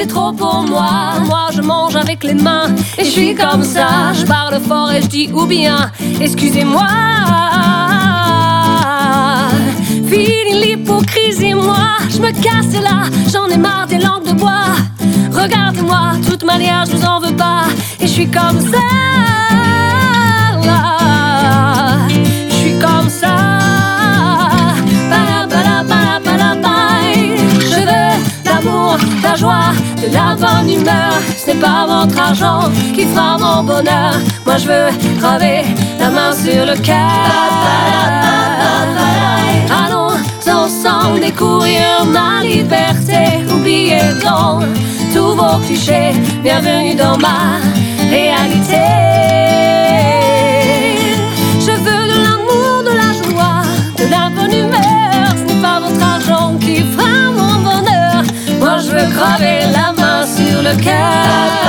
c'est trop pour moi. Moi je mange avec les mains et je suis comme ça. Je parle fort et je dis ou bien excusez-moi. Fini l'hypocrisie, moi je me casse là. J'en ai marre des langues de bois. Regardez-moi, de toute manière je vous en veux pas. Et je suis comme ça. Je suis comme ça. Je veux l'amour, la joie, de la bonne humeur. Ce n'est pas votre argent qui fera mon bonheur. Moi je veux graver la main sur le cœur. Allons ensemble découvrir ma liberté. Oubliez donc tous vos clichés. Bienvenue dans ma réalité. Je veux de l'amour, de la joie, de la bonne humeur. Ce n'est pas votre argent qui fera mon bonheur. Moi je veux graver la main sur le cœur.